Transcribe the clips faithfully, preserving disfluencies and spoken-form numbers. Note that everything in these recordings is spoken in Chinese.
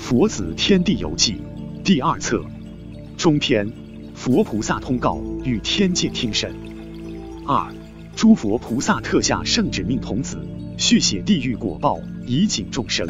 佛子天地游记》第二册中篇，佛菩萨通告与天界听审。二、诸佛菩萨特下圣旨命童子，续写地狱果报，以警众生。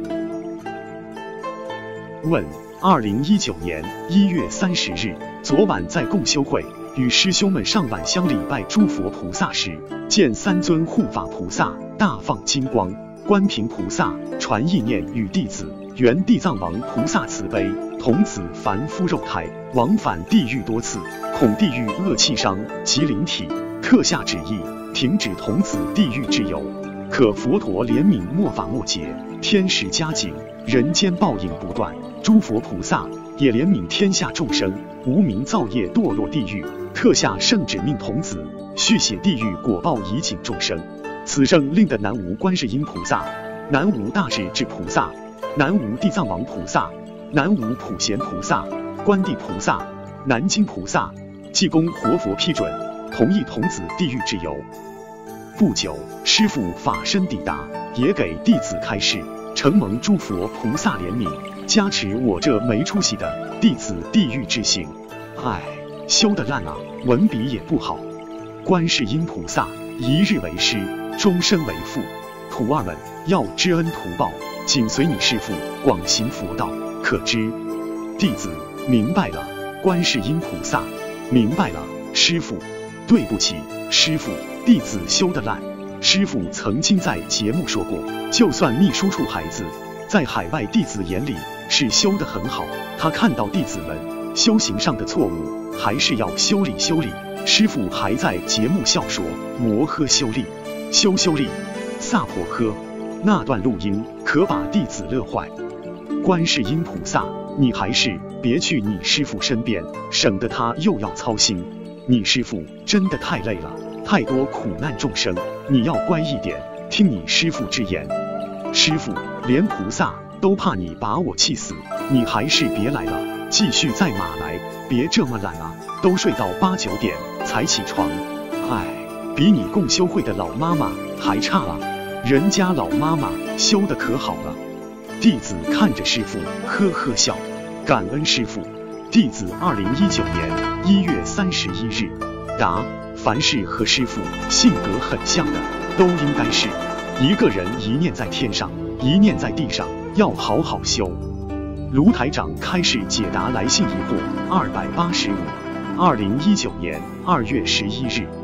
问：二零一九年一月三十日，昨晚在共修会与师兄们上晚香礼拜诸佛菩萨时，见三尊护法菩萨大放金光，观平菩萨传意念与弟子原地藏王菩萨慈悲，童子凡夫肉胎往返地狱多次，恐地狱恶气伤及灵体，特下旨意停止童子地狱之游，可佛陀怜悯末法末劫，天时加紧，人间报应不断，诸佛菩萨也怜悯天下众生无名造业堕落地狱，特下圣旨命童子续写地狱果报，以警众生。此圣令的南无观世音菩萨、南无大势至菩萨、南无地藏王菩萨、南无普贤菩萨、观地菩萨、南京菩萨济公活佛批准，同意童子地狱之游。不久，师父法身抵达，也给弟子开示，承蒙诸佛菩萨怜悯，加持我这没出息的弟子地狱之行。唉，修得烂啊，文笔也不好。观世音菩萨一日为师，终身为父，徒儿们要知恩图报，紧随你师父广行佛道，可知？弟子明白了。观世音菩萨明白了。师父，对不起，师父，弟子修得烂。师父曾经在节目说过，就算秘书处孩子在海外弟子眼里是修得很好，他看到弟子们修行上的错误，还是要修理修理。师父还在节目笑说，摩诃修利，修修利，萨婆诃。那段录音可把弟子乐坏。观世音菩萨，你还是别去你师父身边，省得他又要操心。你师父真的太累了，太多苦难众生，你要乖一点，听你师父之言。师父，连菩萨都怕你把我气死，你还是别来了，继续在马来，别这么懒啊，都睡到八九点才起床。唉，比你共修会的老妈妈还差啊，人家老妈妈修得可好了。弟子看着师父呵呵笑，感恩师父。弟子二零一九年一月三十一日答：凡是和师父性格很像的，都应该是一个人一念在天上，一念在地上，要好好修。卢台长开示解答来信疑惑二百八十五，二零一九年二月十一日。